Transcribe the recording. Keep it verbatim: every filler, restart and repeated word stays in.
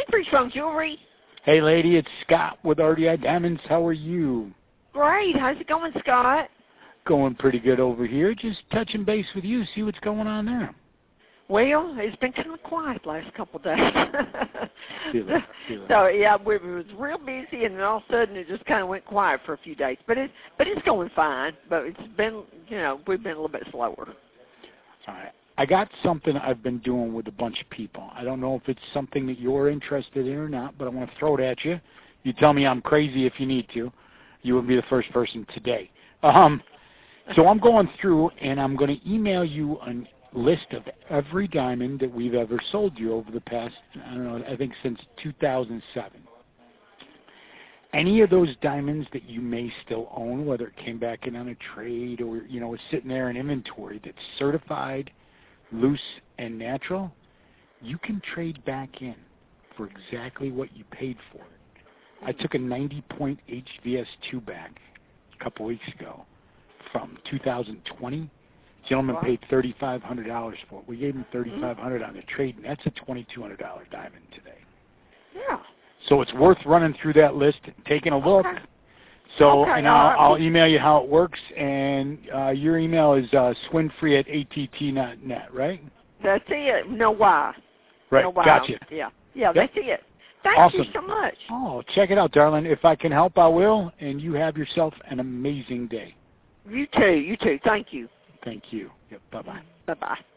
Pre-Strung Jewelry. Hey, lady, it's Scott with R D I Diamonds. How are you? Great. How's it going, Scott? Going pretty good over here. Just touching base with you, see what's going on there. Well, it's been kind of quiet the last couple of days. feel it, feel it. So, yeah, we, it was real busy, and then all of a sudden it just kind of went quiet for a few days. But, it, but it's going fine. But it's been, you know, we've been a little bit slower. All right. I got something I've been doing with a bunch of people. I don't know if it's something that you're interested in or not, but I want to throw it at you. You tell me I'm crazy if you need to. You would be the first person today. Um, so I'm going through, and I'm going to email you a list of every diamond that we've ever sold you over the past, I don't know, I think since two thousand seven. Any of those diamonds that you may still own, whether it came back in on a trade or, you know, is sitting there in inventory that's certified, loose, and natural, you can trade back in for exactly what you paid for it. I took a ninety point H V S two back a couple weeks ago from two thousand twenty. The gentleman paid thirty-five hundred dollars for it. We gave him thirty-five hundred dollars on the trade, and that's a twenty-two hundred dollars diamond today. Yeah. So it's worth running through that list and taking a look. Okay. So, okay, and I'll, right. I'll email you how it works, and uh, your email is uh, swinfree at A T T dot net, right? That's it. No why. Right, no why. gotcha. Yeah, yeah, yep. That's it. Thank awesome. you so much. Oh, check it out, darling. If I can help, I will, and you have yourself an amazing day. You too. You too. Thank you. Thank you. Yep, bye-bye. Bye-bye.